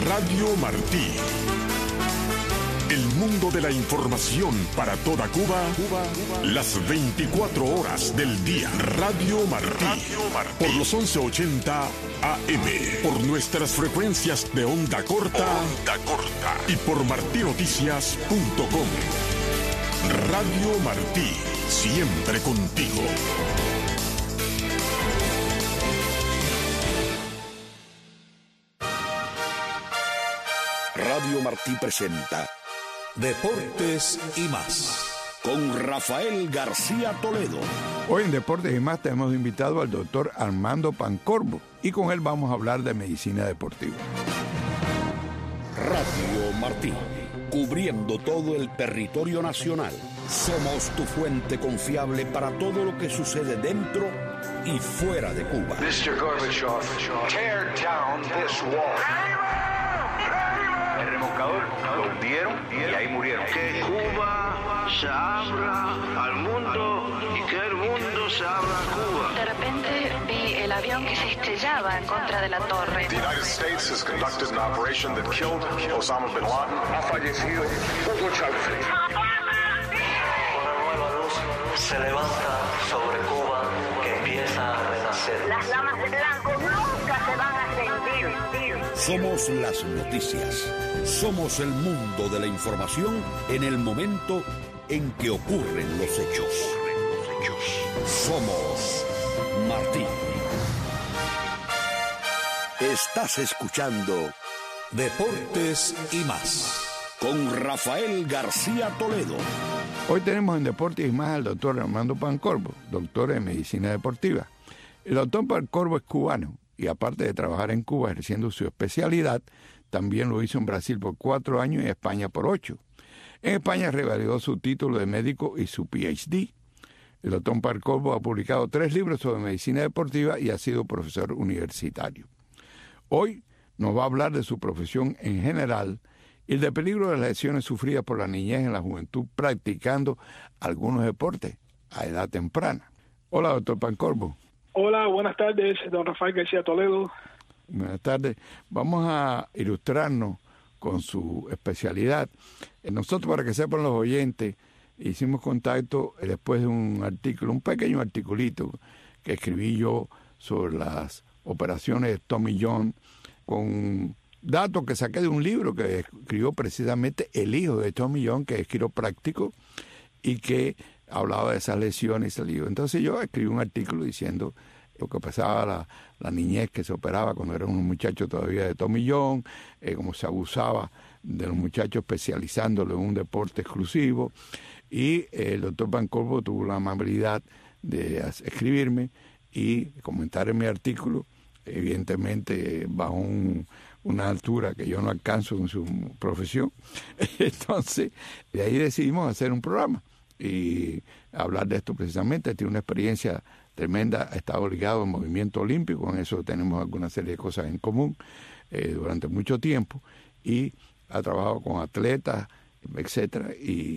Radio Martí. El mundo de la información para toda Cuba, las 24 horas del día. Radio Martí. Por los 1180 AM. Por nuestras frecuencias de onda corta. Y por martinoticias.com. Radio Martí. Siempre contigo. Radio Martí presenta Deportes y más, con Rafael García Toledo. Hoy en Deportes y más tenemos invitado al doctor Armando Pancorbo y con él vamos a hablar de medicina deportiva. Radio Martí, cubriendo todo el territorio nacional. Somos tu fuente confiable para todo lo que sucede dentro y fuera de Cuba. Mr. Gorbachev, tear down this wall. El remolcador lo hundieron y ahí murieron. Que Cuba se abra al mundo y que el mundo se abra a Cuba. De repente vi el avión que se estrellaba en contra de la torre. The United States has conducted an operation that killed Osama bin Laden. Ha fallecido Hugo Chávez. Una nueva luz se levanta sobre Cuba que empieza a renacer. Las damas de blanco nunca se van a rendir. Somos las noticias. Somos el mundo de la información en el momento en que ocurren los hechos. Somos Martí. Estás escuchando Deportes y más, con Rafael García Toledo. Hoy tenemos en Deportes y más al doctor Armando Pancorbo, doctor en medicina deportiva. El doctor Pancorbo es cubano y aparte de trabajar en Cuba ejerciendo su especialidad, también lo hizo en Brasil por 4 años y en España por 8. En España revalidó su título de médico y su PhD. El doctor Pancorbo ha publicado 3 libros sobre medicina deportiva y ha sido profesor universitario. Hoy nos va a hablar de su profesión en general y del peligro de las lesiones sufridas por la niñez en la juventud practicando algunos deportes a edad temprana. Hola, doctor Pancorbo. Hola, buenas tardes, don Rafael García Toledo. Buenas tardes. Vamos a ilustrarnos con su especialidad. Nosotros, para que sepan los oyentes, hicimos contacto después de un artículo, un pequeño articulito que escribí yo sobre las operaciones de Tommy John, con datos que saqué de un libro que escribió precisamente el hijo de Tommy John, que es quiropráctico, y que hablaba de esas lesiones y salió. Entonces yo escribí un artículo diciendo lo que pasaba la niñez que se operaba cuando eran unos muchachos todavía de Tommy John, cómo se abusaba de los muchachos especializándolo en un deporte exclusivo. Y el doctor Pancorbo tuvo la amabilidad de escribirme y comentar en mi artículo, evidentemente bajo una altura que yo no alcanzo en su profesión. Entonces, de ahí decidimos hacer un programa y hablar de esto precisamente. Tiene una experiencia tremenda, ha estado ligado al movimiento olímpico, en eso tenemos alguna serie de cosas en común durante mucho tiempo, y ha trabajado con atletas, etcétera,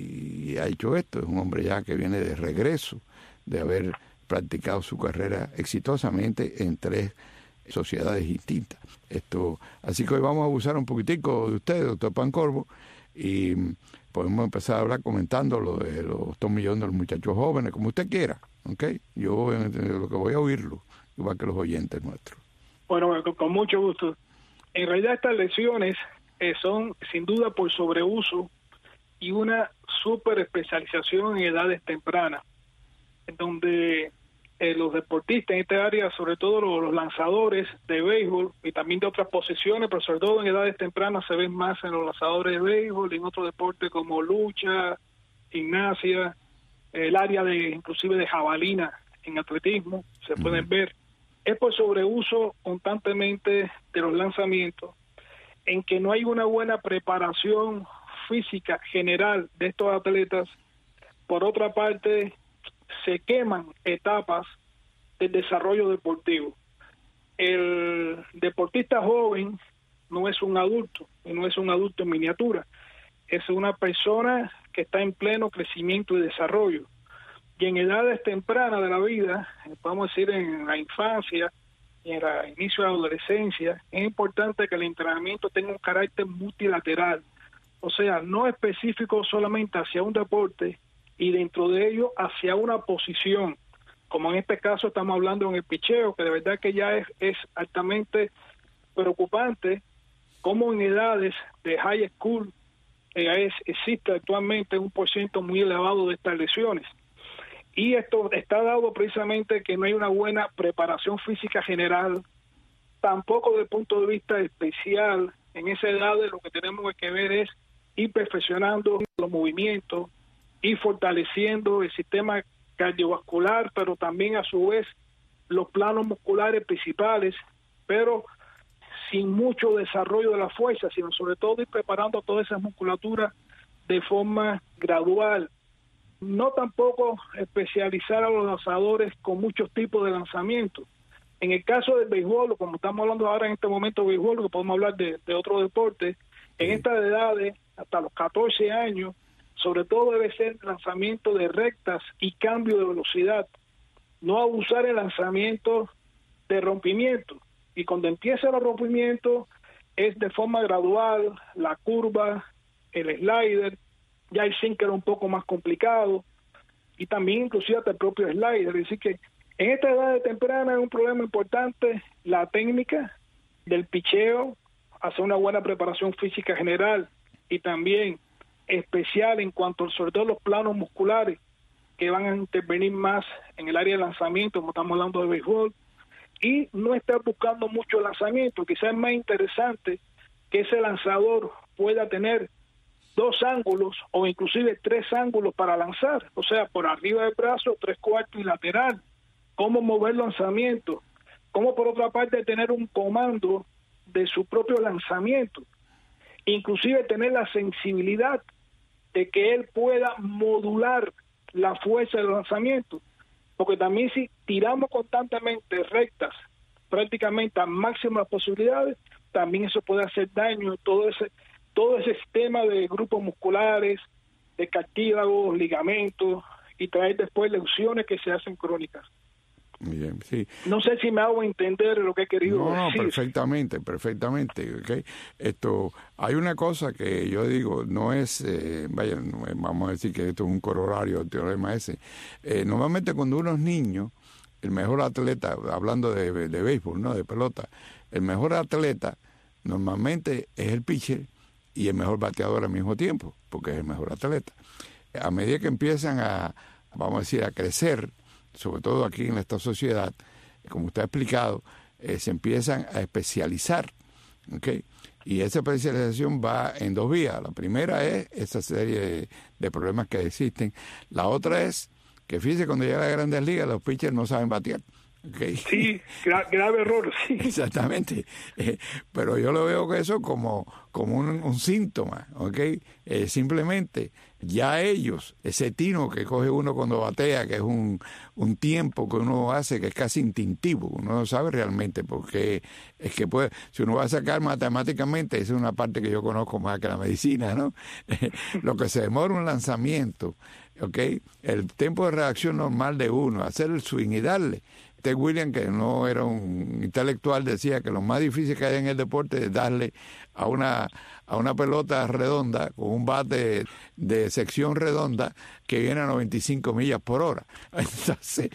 y ha hecho esto. Es un hombre ya que viene de regreso, de haber practicado su carrera exitosamente en 3 sociedades distintas. Así que hoy vamos a abusar un poquitico de usted, doctor Pancorbo, y podemos empezar a hablar comentando lo de los 2 millones de los muchachos jóvenes, como usted quiera, ¿ok? Yo lo que voy a oírlo, igual que los oyentes nuestros. Bueno, con mucho gusto. En realidad estas lesiones son sin duda por sobreuso y una super especialización en edades tempranas, en donde los deportistas en esta área, sobre todo los lanzadores de béisbol y también de otras posiciones, pero sobre todo en edades tempranas se ven más en los lanzadores de béisbol y en otros deportes como lucha, gimnasia, el área de inclusive de jabalina en atletismo, se pueden ver. Es por sobreuso constantemente de los lanzamientos, en que no hay una buena preparación física general de estos atletas. Por otra parte, se queman etapas del desarrollo deportivo. El deportista joven no es un adulto, y no es un adulto en miniatura, es una persona que está en pleno crecimiento y desarrollo. Y en edades tempranas de la vida, podemos decir en la infancia, y en el inicio de la adolescencia, es importante que el entrenamiento tenga un carácter multilateral, o sea, no específico solamente hacia un deporte y dentro de ello hacia una posición, como en este caso estamos hablando en el picheo, que de verdad que ya es altamente preocupante cómo en edades de high school existe actualmente un % muy elevado de estas lesiones. Y esto está dado precisamente que no hay una buena preparación física general, tampoco desde el punto de vista especial. En esa edad lo que tenemos que ver es ir perfeccionando los movimientos, ir fortaleciendo el sistema cardiovascular, pero también a su vez los planos musculares principales, pero sin mucho desarrollo de la fuerza, sino sobre todo ir preparando toda esa musculatura de forma gradual. No tampoco especializar a los lanzadores con muchos tipos de lanzamientos. En el caso del béisbol, como estamos hablando ahora en este momento de béisbol, que podemos hablar de otro deporte, en estas edades, hasta los 14 años, sobre todo debe ser lanzamiento de rectas y cambio de velocidad. No abusar el lanzamiento de rompimiento. Y cuando empieza el rompimiento es de forma gradual, la curva, el slider, ya el sinker un poco más complicado, y también inclusive hasta el propio slider. Es decir que en esta edad temprana es un problema importante la técnica del picheo, hacer una buena preparación física general y también especial en cuanto sobre todo los planos musculares que van a intervenir más en el área de lanzamiento, como estamos hablando de béisbol, y no estar buscando mucho lanzamiento. Quizás es más interesante que ese lanzador pueda tener 2 ángulos o inclusive 3 ángulos para lanzar, o sea, por arriba del brazo, 3/4 y lateral, cómo mover lanzamiento, cómo por otra parte tener un comando de su propio lanzamiento, inclusive tener la sensibilidad de que él pueda modular la fuerza del lanzamiento, porque también si tiramos constantemente rectas, prácticamente a máximas posibilidades, también eso puede hacer daño a todo ese sistema de grupos musculares, de cartílagos, ligamentos, y traer después lesiones que se hacen crónicas. Bien, sí. No sé si me hago entender lo que he querido decir. No, perfectamente. ¿Okay? Hay una cosa que yo digo, no es, vamos a decir que esto es un corolario del teorema ese. Normalmente cuando uno es niño, el mejor atleta, hablando de béisbol, no de pelota, el mejor atleta normalmente es el pitcher y el mejor bateador al mismo tiempo, porque es el mejor atleta. A medida que empiezan vamos a decir, a crecer, sobre todo aquí en esta sociedad, como usted ha explicado, se empiezan a especializar, ¿okay? Y esa especialización va en 2 vías. La primera es esa serie de problemas que existen. La otra es que, fíjese, cuando llega a las Grandes Ligas, los pitchers no saben batear. Okay. Sí, grave error, sí. Exactamente. Pero yo lo veo que eso como un síntoma, ¿ok? Simplemente ya ellos, ese tino que coge uno cuando batea, que es un tiempo que uno hace que es casi instintivo, uno no sabe realmente, porque es que puede, si uno va a sacar matemáticamente, esa es una parte que yo conozco más que la medicina, ¿no? Lo que se demora un lanzamiento, ¿ok? El tiempo de reacción normal de uno, hacer el swing y darle. William, que no era un intelectual, decía que lo más difícil que hay en el deporte es darle a una pelota redonda con un bate de sección redonda que viene a 95 millas por hora. Entonces,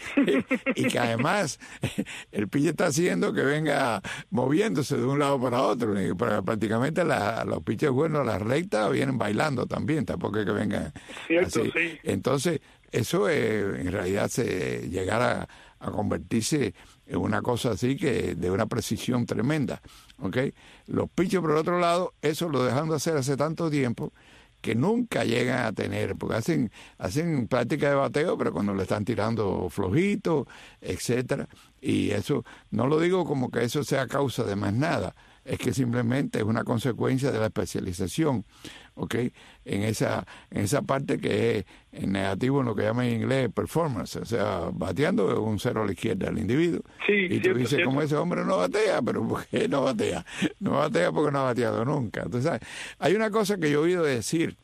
y que además el pitcher está haciendo que venga moviéndose de un lado para otro. Prácticamente los pitchers buenos, las rectas, vienen bailando también, tampoco es que vengan. Cierto, así. Sí. Entonces, eso en realidad llegar a convertirse en una cosa así que de una precisión tremenda, ¿ok? Los pitchers, por el otro lado, eso lo dejan de hacer hace tanto tiempo que nunca llegan a tener, porque hacen práctica de bateo, pero cuando le están tirando flojito, etcétera, y eso, no lo digo como que eso sea causa de más nada, es que simplemente es una consecuencia de la especialización, ¿ok? En esa parte que es en negativo, en lo que llaman en inglés performance, o sea, bateando un 0 a la izquierda del individuo. Sí, y tú dices, ¿cómo ese hombre no batea? Pero ¿por qué no batea? No batea porque no ha bateado nunca. Entonces, hay una cosa que yo he oído decir,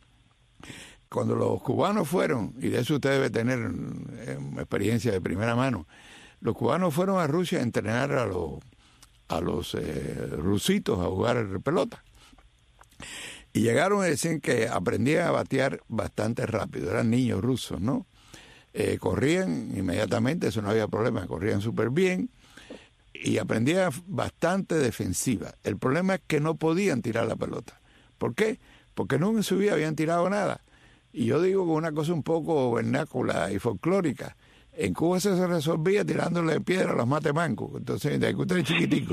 cuando los cubanos fueron, y de eso usted debe tener experiencia de primera mano, los cubanos fueron a Rusia a entrenar a a los rusitos a jugar pelota. Y llegaron a decir que aprendían a batear bastante rápido, eran niños rusos, ¿no? Corrían inmediatamente, eso no había problema, corrían súper bien y aprendían bastante defensiva. El problema es que no podían tirar la pelota. ¿Por qué? Porque nunca en su vida habían tirado nada. Y yo digo que una cosa un poco vernácula y folclórica. En Cuba se resolvía tirándole piedra a los matemancos. Entonces, de que usted es chiquitico.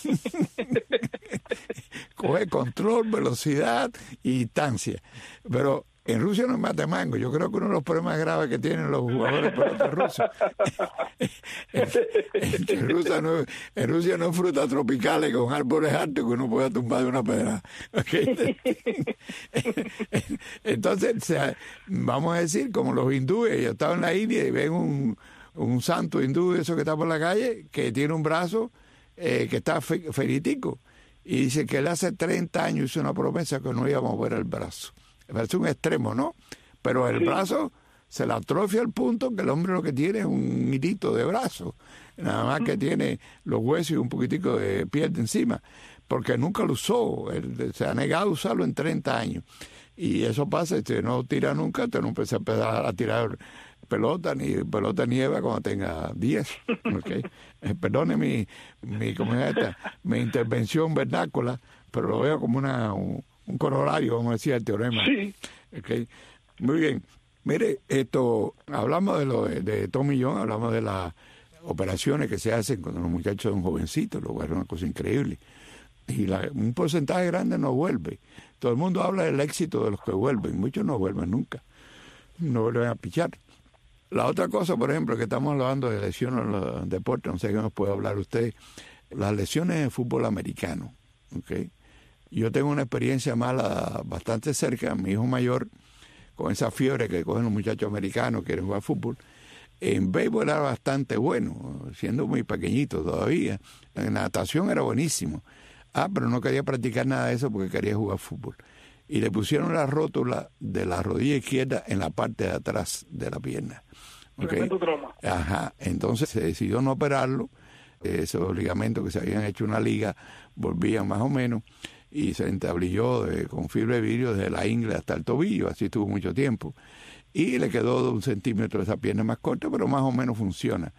Coge control, velocidad y distancia. Pero en Rusia no es matemango. Yo creo que uno de los problemas graves que tienen los jugadores pelotas rusos en Rusia no hay frutas tropicales con árboles altos que uno pueda tumbar de una pedra. ¿Okay? Entonces, o sea, vamos a decir, como los hindúes, yo estaba en la India y ven un santo hindú, eso que está por la calle, que tiene un brazo que está feritico. Y dice que él hace 30 años hizo una promesa que no iba a mover el brazo. Me parece un extremo, ¿no? Pero el brazo se le atrofia al punto que el hombre lo que tiene es un hilito de brazo. Nada más que tiene los huesos y un poquitico de piel de encima. Porque nunca lo usó. Él se ha negado a usarlo en 30 años. Y eso pasa, no tira nunca, te no empieza a empezar a tirar pelota nieva cuando tenga 10. ¿Okay? Perdone mi intervención vernácula, pero lo veo como un corolario, vamos a decir, el teorema. Sí. Okay. Muy bien. Mire, hablamos de Tommy John, hablamos de las operaciones que se hacen cuando los muchachos son jovencitos, lo cual es una cosa increíble. Y un porcentaje grande no vuelve. Todo el mundo habla del éxito de los que vuelven, muchos no vuelven nunca, no vuelven a pichar. La otra cosa, por ejemplo, que estamos hablando de lesiones en los deportes, no sé qué nos puede hablar usted, las lesiones en fútbol americano. ¿Okay? Yo tengo una experiencia mala bastante cerca, mi hijo mayor, con esa fiebre que cogen los muchachos americanos que quieren jugar fútbol. En béisbol era bastante bueno, siendo muy pequeñito todavía. En natación era buenísimo. Pero no quería practicar nada de eso porque quería jugar fútbol. Y le pusieron la rótula de la rodilla izquierda en la parte de atrás de la pierna. ¿Okay? Ajá. Entonces se decidió no operarlo. Esos ligamentos que se habían hecho una liga volvían más o menos y se entablilló con fibra de vidrio desde la ingle hasta el tobillo. Así estuvo mucho tiempo. Y le quedó de 1 centímetro de esa pierna más corta, pero más o menos funciona.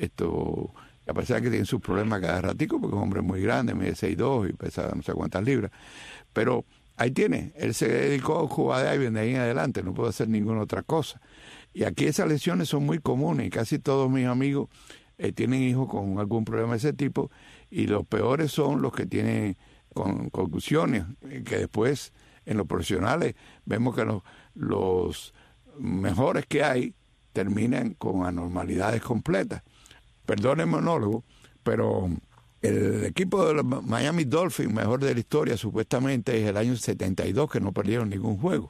A pesar de que tiene sus problemas cada ratico, porque es un hombre muy grande, mide 6'2" y pesa no sé cuántas libras. Pero ahí tiene, él se dedicó a jugar de ahí en adelante, no puede hacer ninguna otra cosa. Y aquí esas lesiones son muy comunes, y casi todos mis amigos tienen hijos con algún problema de ese tipo, y los peores son los que tienen concusiones, que después en los profesionales vemos que los mejores que hay terminan con anormalidades completas. Perdón el monólogo, pero el equipo de los Miami Dolphins, mejor de la historia, supuestamente es el año 72, que no perdieron ningún juego.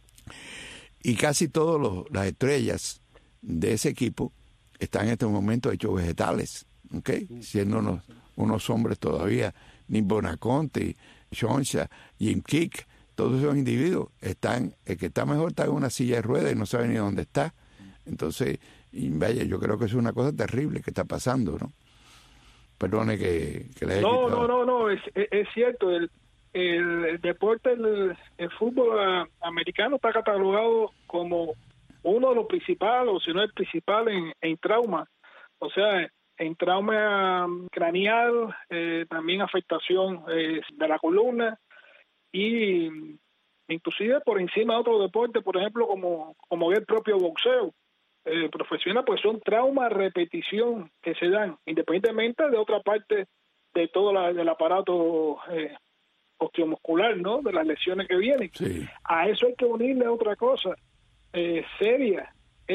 Y casi todas las estrellas de ese equipo están en este momento hechos vegetales, ¿okay? Siendo unos hombres todavía, Nick Bonaconte, Shonsha, Jim Kick, todos esos individuos están, el que está mejor está en una silla de ruedas y no sabe ni dónde está. Entonces, y vaya, yo creo que es una cosa terrible que está pasando, ¿no? Perdone que le haya quitado. No, es cierto. El deporte, el fútbol americano está catalogado como uno de los principales, o si no el principal en trauma. O sea, en trauma craneal, también afectación de la columna y inclusive por encima de otro deporte, por ejemplo, como el propio boxeo. Profesional, pues son traumas a repetición que se dan, independientemente de otra parte de todo del aparato osteomuscular, ¿no? De las lesiones que vienen. Sí. A eso hay que unirle otra cosa seria,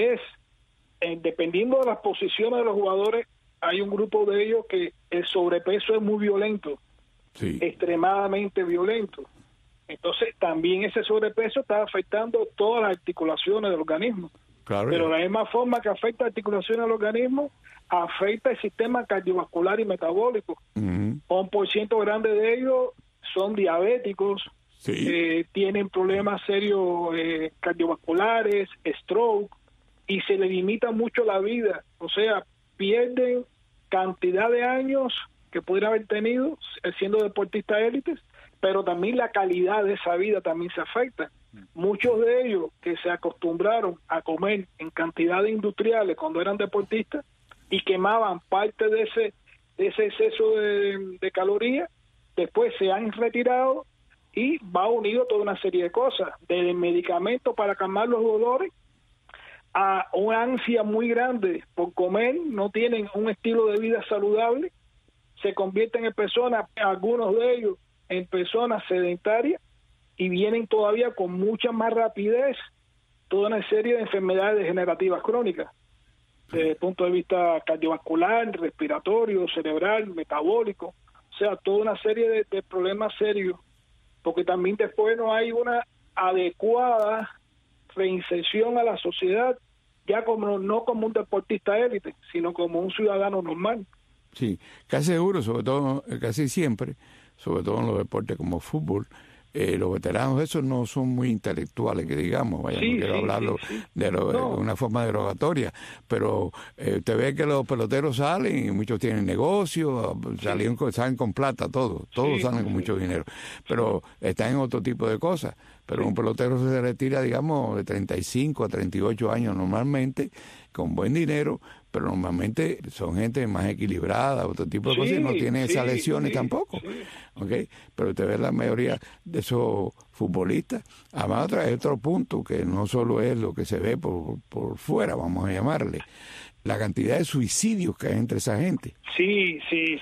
dependiendo de las posiciones de los jugadores, hay un grupo de ellos que el sobrepeso es muy violento, sí, extremadamente violento. Entonces, también ese sobrepeso está afectando todas las articulaciones del organismo. Claro. Pero de la misma forma que afecta articulaciones del organismo, afecta el sistema cardiovascular y metabólico. Uh-huh. Un % grande de ellos son diabéticos, sí, tienen problemas serios cardiovasculares, stroke, y se les limita mucho la vida. O sea, pierden cantidad de años que pudieran haber tenido siendo deportistas élites, pero también la calidad de esa vida también se afecta. Muchos de ellos que se acostumbraron a comer en cantidades industriales cuando eran deportistas y quemaban parte de ese exceso de calorías, después se han retirado y va unido toda una serie de cosas, desde medicamentos para calmar los dolores a una ansia muy grande por comer, no tienen un estilo de vida saludable, se convierten en personas, algunos de ellos, en personas sedentarias y vienen todavía con mucha más rapidez toda una serie de enfermedades degenerativas crónicas, desde el punto de vista cardiovascular, respiratorio, cerebral, metabólico, o sea, toda una serie de problemas serios, porque también después no hay una adecuada reinserción a la sociedad, ya como no como un deportista élite, sino como un ciudadano normal. Sí, casi seguro, sobre todo, casi siempre, sobre todo en los deportes como fútbol, los veteranos esos no son muy intelectuales, que digamos, vaya, no quiero hablarlo de una forma derogatoria, pero usted ve que los peloteros salen y muchos tienen negocios, salen con plata, todos salen con mucho dinero, pero están en otro tipo de cosas. Pero un pelotero se retira, digamos, de 35 a 38 años normalmente, con buen dinero, pero normalmente son gente más equilibrada, otro tipo de cosas, y no tiene esas lesiones tampoco. ¿Okay? Pero usted ve la mayoría de esos futbolistas. Además, hay otro punto que no solo es lo que se ve por fuera, vamos a llamarle, la cantidad de suicidios que hay entre esa gente. Sí.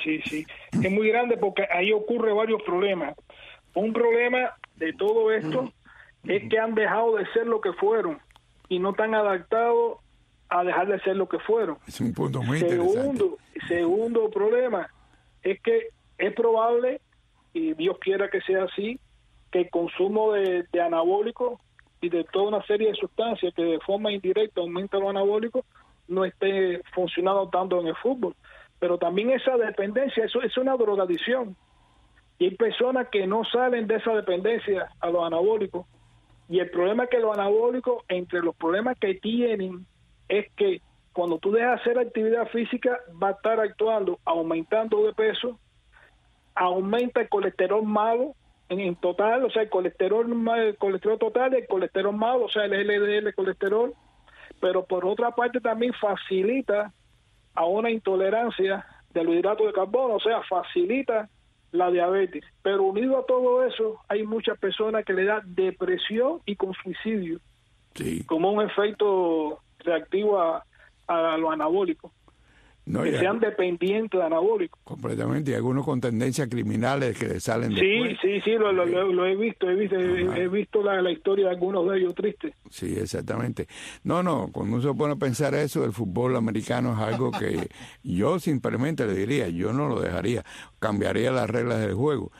Es muy grande porque ahí ocurre varios problemas. Un problema de todo esto es que han dejado de ser lo que fueron y no están adaptados a dejar de ser lo que fueron. Es un punto muy interesante. Segundo problema es que es probable, y Dios quiera que sea así, que el consumo de anabólicos y de toda una serie de sustancias que de forma indirecta aumentan los anabólicos no esté funcionando tanto en el fútbol. Pero también esa dependencia, eso es una drogadicción. Y hay personas que no salen de esa dependencia a los anabólicos. Y el problema es que los anabólicos, entre los problemas que tienen, es que cuando tú dejas de hacer actividad física, va a estar actuando, aumentando de peso, aumenta el colesterol malo en total, o sea, el colesterol total, el colesterol malo, o sea, el LDL colesterol, pero por otra parte también facilita a una intolerancia de los hidratos de carbono, o sea, facilita la diabetes. Pero unido a todo eso, hay muchas personas que le da depresión y con suicidio, como un efecto reactivo a los anabólicos. Que sean dependientes de anabólicos. Completamente, y algunos con tendencias criminales que salen después. Sí, lo he visto la historia de algunos de ellos tristes. Sí, exactamente. No, cuando uno se pone a pensar eso, el fútbol americano es algo que yo simplemente le diría, yo no lo dejaría, cambiaría las reglas del juego.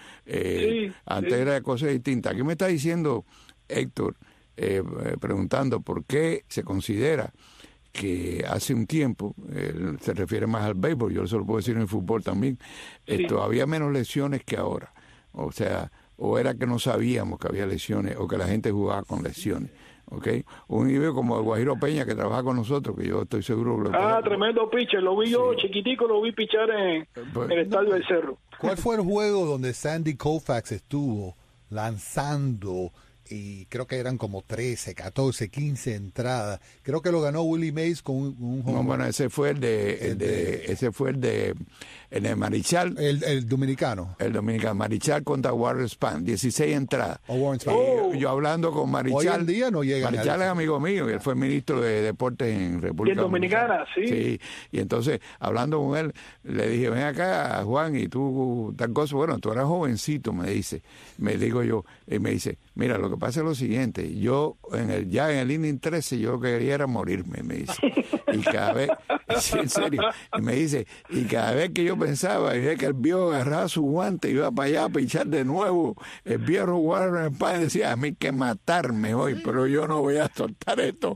Antes era cosa distinta. Aquí me está diciendo Héctor, preguntando por qué se considera que hace un tiempo, se refiere más al béisbol, yo eso lo puedo decir en el fútbol también, había menos lesiones que ahora. O sea, o era que no sabíamos que había lesiones o que la gente jugaba con lesiones. ¿Okay? Un individuo como el Guajiro Peña, que trabaja con nosotros, que yo estoy seguro que tremendo pitcher, lo vi yo chiquitico, lo vi pichar en el Estadio del Cerro. ¿Cuál fue el juego donde Sandy Koufax estuvo lanzando y creo que eran como 13, 14, 15 entradas? Creo que lo ganó Willie Mays con un home run. No, bueno, ese fue el de Marichal. El dominicano. El dominicano, Marichal contra Warren Spahn, 16 entradas. Yo hablando con Marichal. Hoy en día no llega. Marichal es amigo mío, y él fue ministro de Deportes en República Dominicana. Sí, y entonces, hablando con él, le dije, ven acá, Juan, y tú, tal cosa, bueno, tú eras jovencito, me digo yo, y me dice, mira, lo que pasa es lo siguiente, yo en el inning 13 yo lo que quería era morirme, me dice. Y cada vez, sí, en serio, y me dice, y cada vez que yo pensaba, y que el viejo agarraba su guante y iba para allá a pichar de nuevo, el viejo Warren Spahn decía, a mí que matarme hoy, pero yo no voy a soltar esto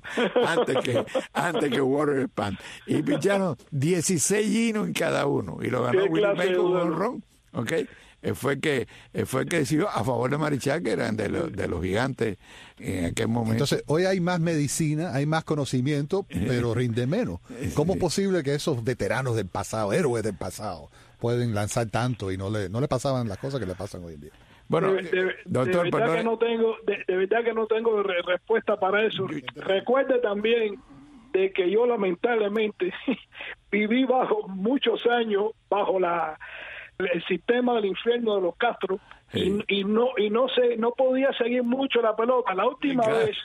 antes que Warren Spahn. Y picharon 16 innings en cada uno, y lo ganó Willie Mays con un jonrón, ¿ok? Fue que decidió a favor de Marichal, que eran de los gigantes en aquel momento. Entonces, hoy hay más medicina, hay más conocimiento, pero rinde menos. ¿Cómo es posible que esos veteranos del pasado, héroes del pasado, pueden lanzar tanto y no le pasaban las cosas que le pasan hoy en día. Bueno, doctor, de verdad que no tengo respuesta para eso. Recuerde también de que yo lamentablemente viví muchos años bajo el sistema del infierno de los Castro. Sí. Y no podía seguir mucho la pelota. La última vez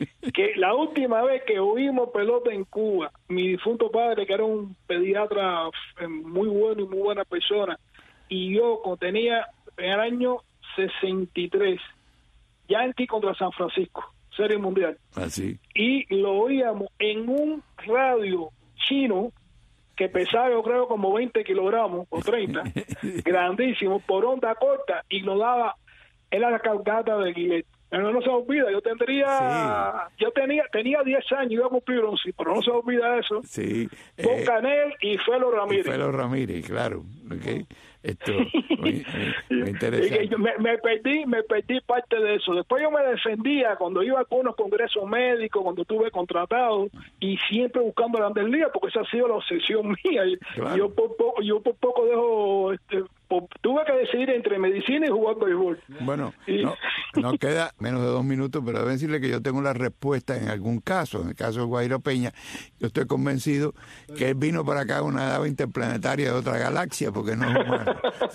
que oímos pelota en Cuba, mi difunto padre, que era un pediatra muy bueno y muy buena persona, y yo tenía en el año 63 Yankee contra San Francisco, Serie Mundial. Así. Y lo oíamos en un radio chino que pesaba, yo creo, como 20 kilogramos o 30, grandísimo, por onda corta, y lo daba en la cargata de Guillet. Pero no se olvida, tenía 10 años, iba a cumplir 11, pero no se olvida eso. Sí. Con Canel y Felo Ramírez. Felo Ramírez, claro. Okay. Esto muy interesante. Me perdí parte de eso. Después yo me defendía cuando iba a algunos congresos médicos, cuando estuve contratado, y siempre buscando Grandes Ligas, porque esa ha sido la obsesión mía. Claro. Yo por poco dejo... tuve que decidir entre medicina y jugar béisbol. Bueno, no queda menos de 2 minutos, pero debo decirle que yo tengo la respuesta en algún caso. En el caso de Guajiro Peña, yo estoy convencido que él vino para acá a una edad interplanetaria de otra galaxia, porque no es humano.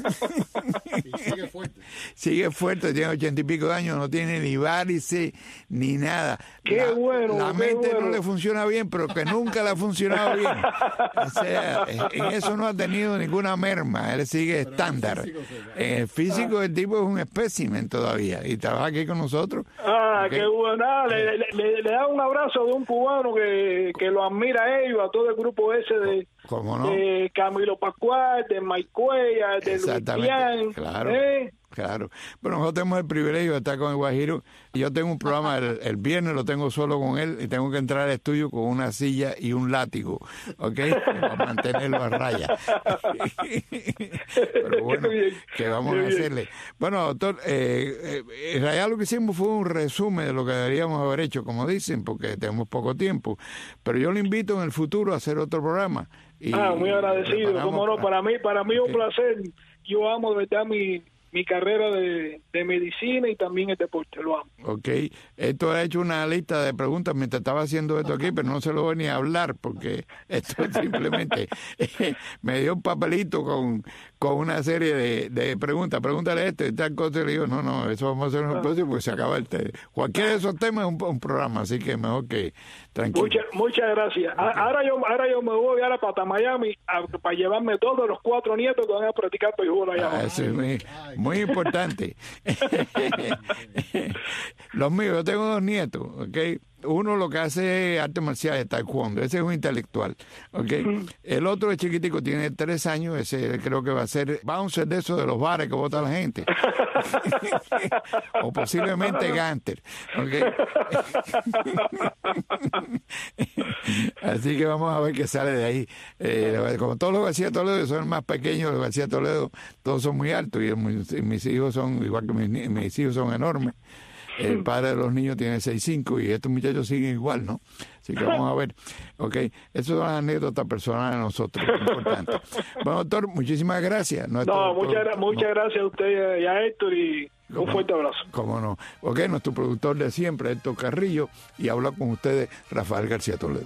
Sigue fuerte, tiene 80 y pico de años, no tiene ni varices ni nada. La mente no le funciona bien, pero que nunca le ha funcionado bien. O sea, en eso no ha tenido ninguna merma. Él sigue estándar. En el físico el tipo es un espécimen todavía y trabaja aquí con nosotros. Okay. Qué bueno. Le da un abrazo de un cubano que lo admira a ellos, a todo el grupo ese de Camilo Pascual, de Mike Cuellar, de Lucián. Claro. Bueno, nosotros tenemos el privilegio de estar con el Guajiro. Yo tengo un programa el viernes, lo tengo solo con él y tengo que entrar al estudio con una silla y un látigo, ¿ok? Para mantenerlo a raya. Pero bueno, ¿qué vamos a hacerle? Bueno, doctor, en realidad lo que hicimos fue un resumen de lo que deberíamos haber hecho, como dicen, porque tenemos poco tiempo. Pero yo le invito en el futuro a hacer otro programa. Muy agradecido, cómo no, para mí es un placer. Yo amo de verdad mi carrera de medicina y también el deporte, lo amo. Ok, esto ha hecho una lista de preguntas mientras estaba haciendo esto aquí, pero no se lo voy ni a hablar porque esto simplemente me dio un papelito con una serie de preguntas. Pregúntale esto y tal cosa, y le digo, no, eso vamos a hacer un próximo porque se acaba cualquiera de esos temas es un programa, así que mejor que tranquilo. Muchas gracias. Ahora yo me voy ahora para Miami para llevarme todos los 4 nietos que van a practicar béisbol allá. Eso es muy importante. Los míos, yo tengo 2 nietos, ¿ok? Uno lo que hace es arte marcial de taekwondo, ese es un intelectual, ¿ok? El otro es chiquitico, tiene 3 años, ese creo que va a ser bouncer de esos de los bares que vota la gente. O posiblemente gánter, ¿ok? Así que vamos a ver qué sale de ahí. Como todos los García Toledo son más pequeños, los García Toledo todos son muy altos y mis hijos son, igual que mis hijos son enormes. El padre de los niños tiene 6'5" y estos muchachos siguen igual, ¿no? Así que vamos a ver. Ok, eso son las anécdotas personales de nosotros, importante. Bueno, doctor, muchísimas gracias. Muchas gracias a usted y a Héctor y un fuerte abrazo. Cómo no. Ok, nuestro productor de siempre, Héctor Carrillo, y habla con ustedes Rafael García Toledo.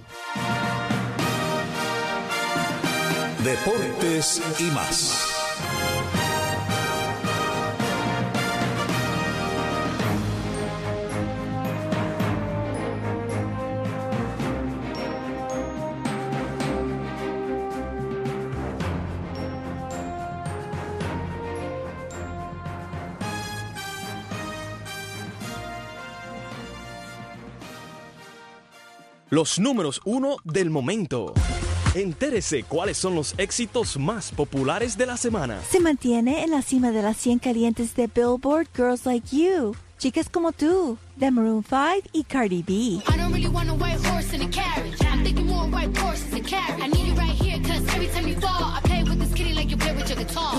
Deportes y más. Los números 1 del momento. Entérese cuáles son los éxitos más populares de la semana. Se mantiene en la cima de las 100 calientes de Billboard Girls Like You, Chicas Como Tú, de Maroon 5 y Cardi B. I don't really want a white horse in a carriage. I'm thinking more white horses and carriage. I need you right here, cause every time you fall, I play with this kitty like you play with your guitar.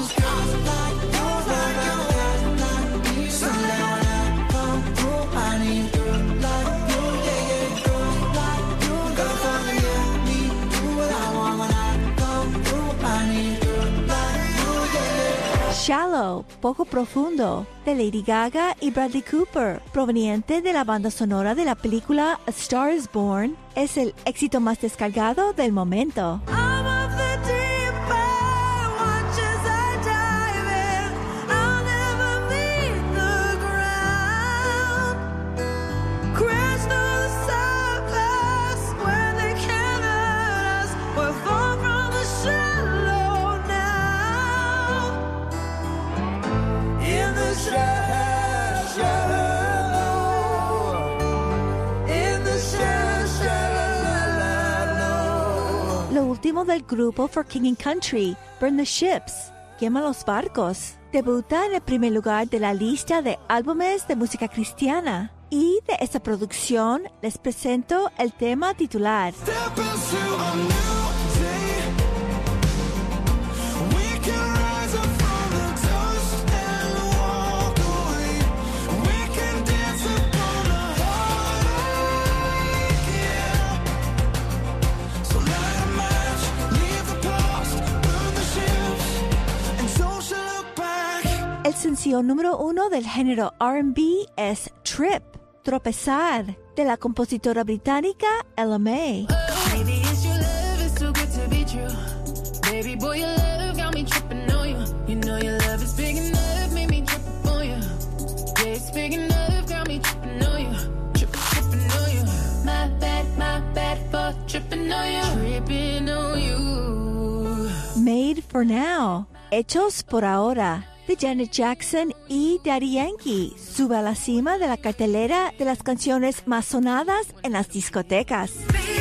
Lento, Poco Profundo, de Lady Gaga y Bradley Cooper, proveniente de la banda sonora de la película A Star is Born, es el éxito más descargado del momento. Último del grupo For King and Country, Burn the Ships, Quema los Barcos, debuta en el primer lugar de la lista de álbumes de música cristiana. Y de esta producción les presento el tema titular. El sencillo número 1 del género R&B es Trip, Tropezar, de la compositora británica Ella Mai. Made for Now, Hechos por Ahora, de Janet Jackson y Daddy Yankee, sube a la cima de la cartelera de las canciones más sonadas en las discotecas.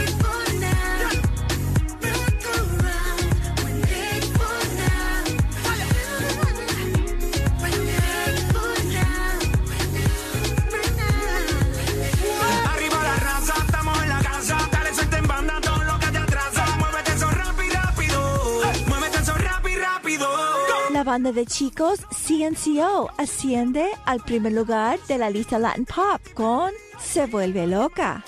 La banda de chicos CNCO asciende al primer lugar de la lista Latin Pop con Se Vuelve Loca.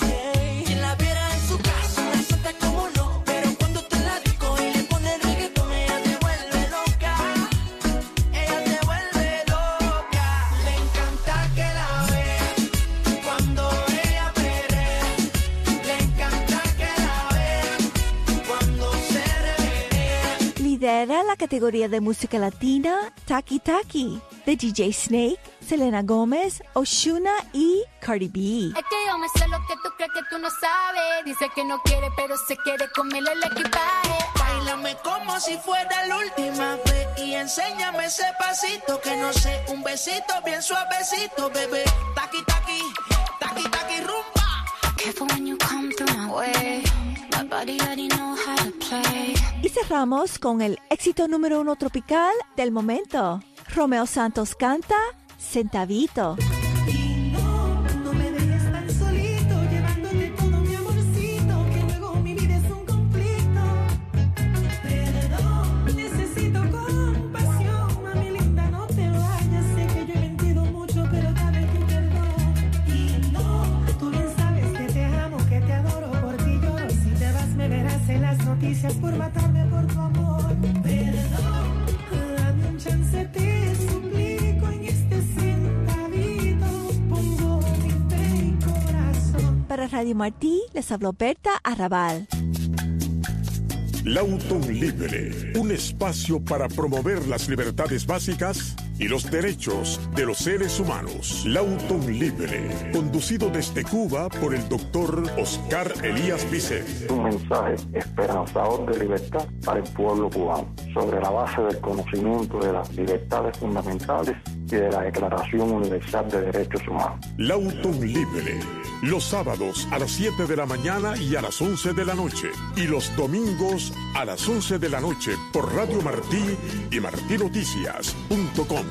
Lidera la categoría de música latina Taki Taki, de DJ Snake, Selena Gómez, Ozuna y Cardi B. Es que yo me sé lo que tú crees que tú no sabes. Dice que no quiere, pero se quiere comerle el equipaje. Báilame como si fuera la última vez y enséñame ese pasito que no sé, un besito bien suavecito, bebé. Taki taki, taki taki rumba. Careful when you come through my way. My body already know how to play. Y cerramos con el éxito número 1 tropical del momento. Romeo Santos canta Centavito. Por matarme por tu amor, perdón, dame un chance, te suplico, en este centavito pongo mi fe y corazón. Para Radio Martí les habló Berta Arrabal. Lauton Libre, un espacio para promover las libertades básicas y los derechos de los seres humanos. Lauton Libre, conducido desde Cuba por el doctor Oscar Elías Vicent. Un mensaje esperanzador de libertad para el pueblo cubano, sobre la base del conocimiento de las libertades fundamentales y de la Declaración Universal de Derechos Humanos. Lauton Libre, los sábados a las 7 de la mañana y a las 11 de la noche, y los domingos a las 11 de la noche por Radio Martí y martinoticias.com.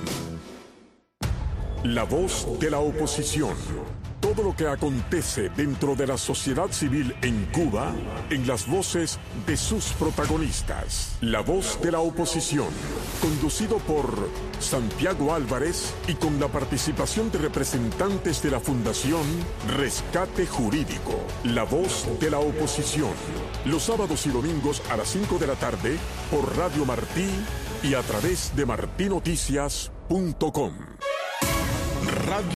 La voz de la oposición. Todo lo que acontece dentro de la sociedad civil en Cuba, en las voces de sus protagonistas. La voz de la oposición, conducido por Santiago Álvarez y con la participación de representantes de la Fundación Rescate Jurídico. La voz de la oposición, los sábados y domingos a las 5 de la tarde por Radio Martí y a través de martinoticias.com. Radio